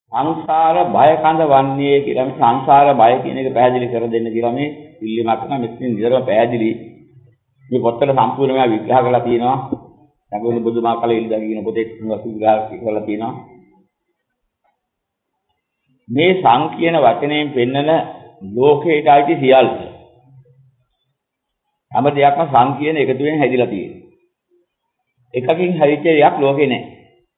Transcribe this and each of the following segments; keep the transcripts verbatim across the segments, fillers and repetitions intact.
සංසාර බය කඳ වන්නේ කියලා මේ සංසාර බය කියන එක පැහැදිලි කර දෙන්න කියලා මේ ඉල්ලීමක් කරන මෙතනින් නිතරම පැහැදිලි මේ පොත්වල සම්පූර්ණයෙන්ම විග්‍රහ කරලා තියෙනවා. සම්පූර්ණ බුදුමාකල ඉල්ලලා කියන පොතේ විග්‍රහ කරලා තියෙනවා. මේ සං කියන වචනයෙන් පෙන්නන ලෝකයට අයිති සියල්ල හැම දෙයක්ම සං කියන එකතුවෙන් හැදිලා තියෙනවා. එකකින් හැදිච්ච දෙයක් ලෝකේ නැහැ.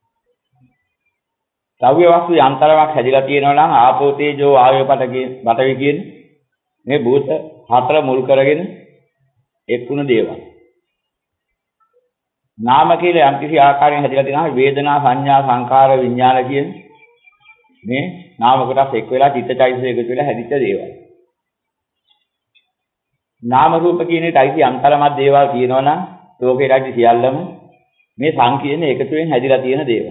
ද්‍රව්‍ය වස්තු යන්තරයක් හැදිලා තියෙනවා නම් ආපෝ තේජෝ ආයෝ පඨවි කියන මේ භූත හතර මුල් කරගෙන එක්ුණ දේවල්. නාම කියලා යම් කිසි ආකාරයෙන් හැදිලා තියෙනවා වේදනා සංඥා සංකාර විඥාන කියන මේ නාම කොටස් එක් වෙලා චිත්තචෛතසික එකතු වෙලා හැදිච්ච දේවල්. නාම රූප කියන එකයි අන්තරමත් දේවල් තියෙනවා නම් ලෝකේටයි සියල්ලම මේ සං කියන එකතුවෙන් හැදිලා තියෙන දේවල්.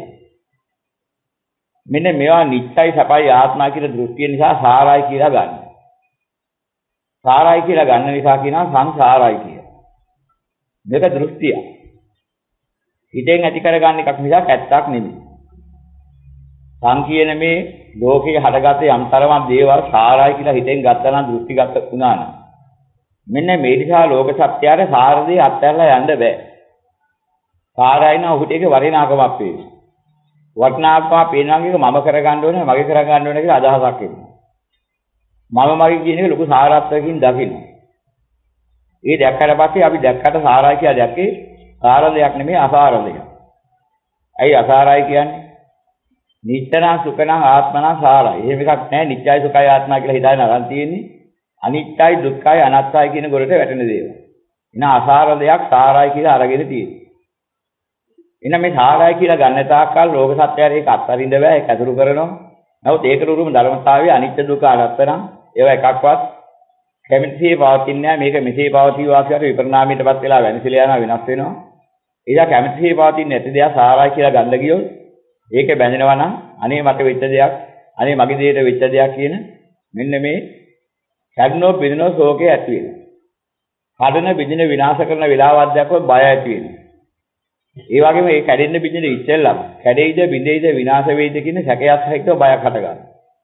මෙන්න මේවා නිත්‍යයි සපයි ආත්මා කියන දෘෂ්ටිය නිසා සාරයි කියලා ගන්න. සාරයි කියලා ගන්න නිසා කියනවා සංසාරයි කියලා. මේක දෘෂ්ටිය. හිතෙන් ඇති කරගන්න එකක් නිසා ඇත්තක් නෙමෙයි. සං කියන මේ ලෝකයේ හටගත්ත යම්තරම් දේවල් සාරයි කියලා හිතෙන් ගත්තා නම් දෘෂ්ටිගත වුණා නම් මෙන්න මේ නිසා ලෝක සත්‍යයට සාරදී අත්හැරලා යන්න බෑ. සාරයි නම් ඔහුට ඒකේ වරිණාකමක් වෙනවා. වටිනාකම පේනවා කියන මම කරගන්න ඕනේ මගේ කරගන්න ඕනේ කියලා අදහසක් එනවා. මම මගේ කියන එක ලොකු සාරත්වයකින් දකින්න. ඒ දැක්කට පස්සේ අපි දැක්කට සාරයි කියලා දැක්කේ සාර දෙයක් නෙමෙයි අසාර දෙයක්. ඇයි අසාරයි කියන්නේ? නිට්ටනා සුඛනා ආත්මනා සාරයි. එහෙම එකක් නැහැ. නිත්‍යයි සුඛයි ආත්මා කියලා හිතාගෙන අරන් තියෙන්නේ. අනිත්‍යයි දුක්ඛයි අනාත්තයි කියන ගොඩට වැටෙන දේවල්. එන අසාර දෙයක් සාරයි කියලා අරගෙන තියෙනවා. එන මේ සාරයි කියලා ගන්න තාක්කල් ලෝක සත්‍යයට ඒක අත්හරින්න බෑ. ඒක අතුරු කරනවා. නමුත් ඒක රුරුම ධර්මතාවයේ අනිත්‍ය දුක්ඛ අනාත්ම ඒවා එකක්වත් කැමැතිසේ පවතින්නේ නැහැ. මේක මෙසේ පවතිවා කියලා විපරිණාමයටපත් වෙලා වෙනසලා යනවා වෙනස් වෙනවා. ඒක කැමැතිසේ පවතින්නේ නැති දෙයක් සාරයි කියලා ගන්න ගියොත් ඒක බැඳෙනවා නම් අනේ මට වෙච්ච දෙයක් අනේ මගේ දෙයට වෙච්ච දෙයක් කියන මෙන්න මේ කර්ණෝ බිනනෝ ශෝකේ ඇති වෙනවා. කඩන බිඳින විනාශ කරන වෙලාවක් දැක්කොත් බය ඇති වෙනවා. ඒ වගේම මේ කැඩෙන්න බිඳින ඉස්සෙල්ලම කැඩෙයිද බිඳෙයිද විනාශ වෙයිද කියන සැකයක් සහිතව බයක් හට ගන්නවා.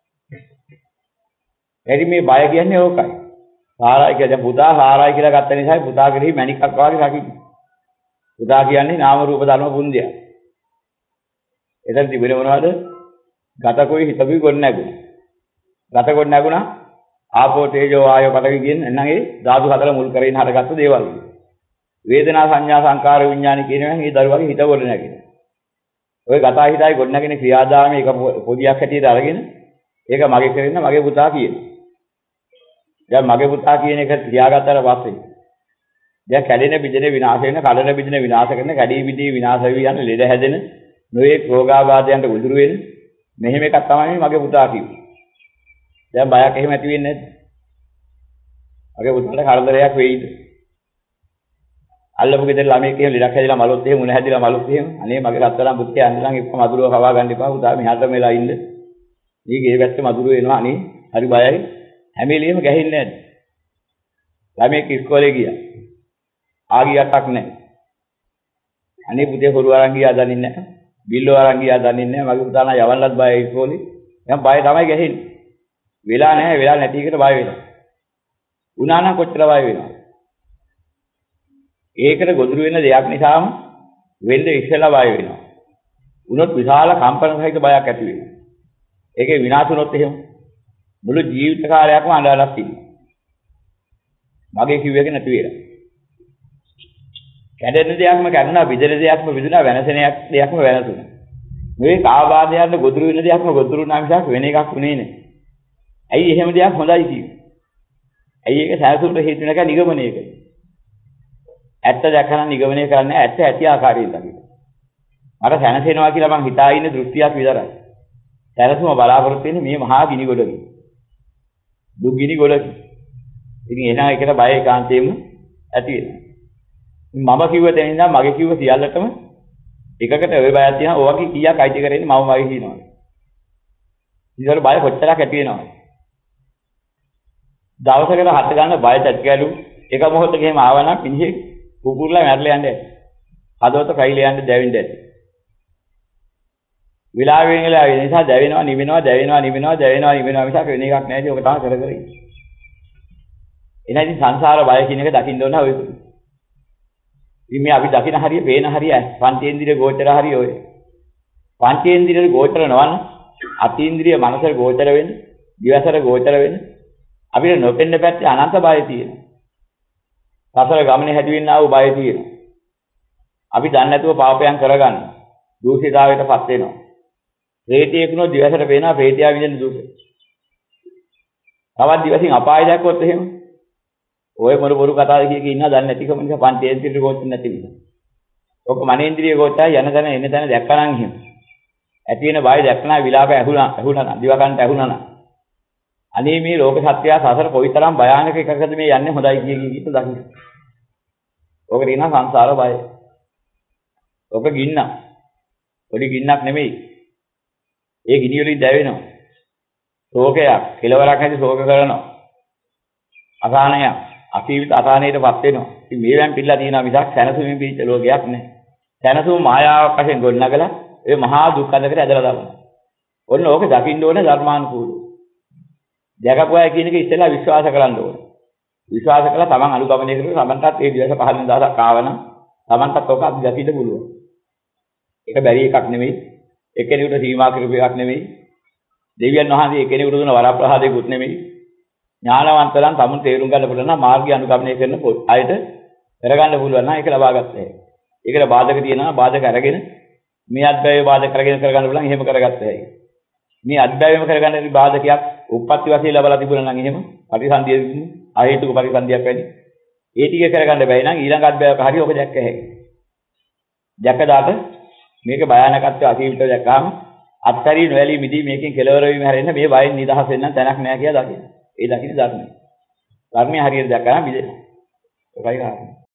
එරි මේ බය කියන්නේ ඕකයි. සාරයි කියලා පුතා සාරයි කියලා ගත්ත නිසා පුතා කෙරෙහි මණිකක් වගේ රකින්න. පුතා කියන්නේ නාම රූප ධර්ම පුන්දිය. එතන තිබෙන්නේ මොනවද? ගතකොයි හිතකුයි ගොඩ නැගුණා. ගත ගොඩ නැගුණා ආපෝ තේජෝ ආයෝ පඨවි කියන එන්නගේ ධාතු හතර මුල් කරගෙන හටගත්තු දේවල්. වේදනා සංඥා සංකාර විඥාන කියනවා මේ දරුවගේ හිත ගොඩ නැගෙනවා. ඔය ගතා හිතයි ගොඩ නැගෙන ක්‍රියාදාමයේ එක පොදියක් හැටියට අරගෙන ඒක මගේ කරෙන්න මගේ පුතා කියනවා. දැන් මගේ පුතා කියන එක ක්‍රියාගතතර පස්සේ දැන් කැඩෙන බිඳෙන විනාශ වෙන කඩන බිඳෙන විනාශ කරන කැඩී බිඳී විනාශ වෙවි යන ලෙඩ හැදෙන නොයේ රෝගාබාධයන්ට උදුරු වෙන මෙහෙම එකක් තමයි මගේ පුතා කිව්වේ. දැන් බයක් එහෙම ඇති වෙන්නේ නැද්ද? මගේ පුතාට කරදරයක් වෙයිද? අල්ලපු ගෙදර ළමයෙක් එහෙම ලෙඩක් හැදිලා මලොත් එහෙම මුණ හැදිලා මලොත් එහෙම අනේ මගේ රත්තරන් බුත්තේ අන්නලන් එක්ක මදුරුව කවා ගන්න එපා පුතා මෙහාට මෙලා ඉන්න. මේ ගේ පැත්තේ මදුරුව එනවා අනේ හරි බයයි. හැම වෙලෙම ගැහෙන්නේ නැද්ද? ළමයෙක් ඉස්කෝලේ ගියා. ආගියටක් නැහැ. අනේ පුතේ හොරු අරන් ගියා දන්නේ නැහැ. බිල්ලෝ අරන් ගියා දන්නේ නැහැ. මගේ පුතා නම් යවන්නත් බයයි ඉස්කෝලේ. දැන් බය තමයි ගැහෙන්නේ. වෙලා නැහැ වෙලා නැති එකට බය වෙනවා. උනා නම් කොච්චර බය වෙනවද? ඒකට ගොදුරු වෙන දෙයක් නිසාම වෙන්න ඉස්සෙල්ලා බය වෙනවා. උනොත් විශාල කම්පන සහිත බයක් ඇති වෙනවා. ඒකේ විනාශ වුණොත් එහෙම මුළු ජීවිත කාලයක්ම අඬලා තියෙනවා. මගේ කිව්ව එක නැති වෙලා. කැඩෙන දෙයක්ම කැඩුණා, බිඳෙන දෙයක්ම බිඳුණා, වෙනසෙන දෙයක්ම වෙනසුණා. මේ කාබාධයන්ට ගොදුරු වෙන දෙයක්ම ගොදුරු වුණා මිසක් වෙන එකක් උනේ නැහැ. ඇයි එහෙම දෙයක් හොඳයි කිව්වේ? ඇයි ඒක සාසුන්ට හේතු නැක නිගමනයක? ඇත්ත දැකලා නිගමනය කරන්නේ ඇත්ත ඇති ආකාරයෙන් තමයි. මට සැනසෙනවා කියලා මං හිතා ඉන්න දෘෂ්ටියක් විතරයි. සැනසුම බලාපොරොත්තු වෙන්නේ මේ මහා ගිනි ගොඩකින්. දුක් ගිනි ගොඩකින්. ඉතින් එනවා එකට බය ඒකාන්තයෙන්ම ඇති වෙනවා. මම කිව්ව තැන ඉඳන් මගේ කිව්ව සියල්ලටම එකකට ඔය බයක් තියෙනවා. ඔය වගේ කීයක් අයිති කරන්නේ මම වගේ කියනවා. ඉතින් බය කොච්චරක් ඇති වෙනවද? දවසකට හත ගන්න බය තත්කැලු එක මොහොතක එහෙම ආවනම් මිනිහෙක් කුකුල්ලා මැරලා යන්නේ. හදවත කයිල යන්නේ දැවෙන්නේ ඇති. විලාවෙන් වෙලා ඒ නිසා දැවෙනවා නිවෙනවා දැවෙනවා නිවෙනවා දැවෙනවා නිවෙනවා මිසක් වෙන එකක් නැහැ. ඒක තමයි කර කර ඉන්නේ. එහෙනම් ඉතින් සංසාර බය කියන එක දකින්න ඕන ඔය. ඉතින් මේ අපි දකින හරිය, පේන හරිය, පංචේන්ද්‍රිය ගෝචර හරිය ඔය. පංචේන්ද්‍රිය ගෝචර නොවන අතීන්ද්‍රිය මනසට ගෝචර වෙන්න, දිවසට ගෝචර වෙන්න අපිට නොපෙන්න පැත්තේ අනන්ත බය තියෙනවා. සසර ගමනේ හැදිවෙන්නා වූ බය තියෙනවා. අපි දන්නේ නැතුව පාපයන් කරගන්න. දූෂිතාවයටපත් වෙනවා. ප්‍රේතයෙකුනෝ දිවසට පේනවා ප්‍රේතයා විදිහට දුක. තවත් දිවසින් අපාය දැක්කොත් එහෙම. ඔය මොන බොරු කතාවද කිය කී ඉන්නා දන්නේ නැතිකම නිසා පංචේන්ද්‍රිය ගෝචර නැති නිසා. ඔක මනේන්ද්‍රිය ගෝචරය යන තැන එන තැන දැක්කනම් එහෙම. ඇති වෙන බය දැක්කනා විලාප ඇහුණා ඇහුණා දිවකන්ට ඇහුණා. අනේ මේ ලෝක සත්‍යය සසර කොයිතරම් භයානක එකකද මේ යන්නේ හොඳයි කිය කී කිව්ව දකින්න. ඔක කියනවා සංසාර බය. ඔක ගින්න. පොඩි ගින්නක් නෙමෙයි. ඒ ගිනි වලින් දැවෙනවා. ශෝකයක්, කෙලවරක් නැති ශෝක කරනවා. අසහනයක්, අසීමිත අසහනයටපත් වෙනවා. ඉතින් මේවෙන් පිළිලා තියෙනවා මිසක් සැනසුමින් පිළිච්ච ලෝකයක් නෑ. සැනසුම මායාවක් වශයෙන් ගොඩනගලා ඒ මහා දුක් අඳකට ඇදලා දානවා. ඔන්න ඕක දකින්න ඕනේ ධර්මානුකූලව. දැකපු අය කියන එක ඉස්සෙල්ලා විශ්වාස කරන්න ඕනේ. විශ්වාස කළා තමන් අනුගමනය කරලා තමන්ටත් ඒ දිවස පහළ දවසක් ආවනම් තමන්ටත් ඔක අපි දකින්න පුළුවන්. ඒක බැරි එකක් නෙමෙයි. එක්කෙනෙකුට සීමා කරපු එකක් නෙමෙයි. දෙවියන් වහන්සේ එක්කෙනෙකුට දුන වරප්‍රසාදයක්ුත් නෙමෙයි. ඥානවන්තයන් තමුන් තේරුම් ගන්න පුළුවන් නම් මාර්ගය අනුගමනය කරන අයට කරගන්න පුළුවන් නම් ඒක ලබා ගන්න හැකියි. ඒකට බාධක තියෙනවා බාධක අරගෙන මේ අත්බැවේ බාධක කරගෙන කරගන්න පුළුවන් එහෙම කරගත්ත හැකියි. මේ අත්බැවේම කරගන්න බාධකයක් උප්පත්ති වශයෙන් ලැබලා තිබුණා නම් එහෙම පරිසන්දිය අහේතුක පරිසන්දියක් වැඩි. ඒ ටික කරගන්න බැයි නම් ඊළඟ අත්බැවක හරිය ඔක දැක්ක හැකියි. දැක්කදාට මේක භයානකත්වය අසීමිතව දැක්කාම අත්හැරී නොඇලී මිදී මේකෙන් කෙලවර වීම හැරෙන්න මේ බයෙන් නිදහස් වෙන්න තැනක් නැහැ කියලා දකින්න. ඒ දකින්න ධර්මය. ධර්මය හරියට දැක්කම මිදෙනවා. ඒකයි කාරණේ.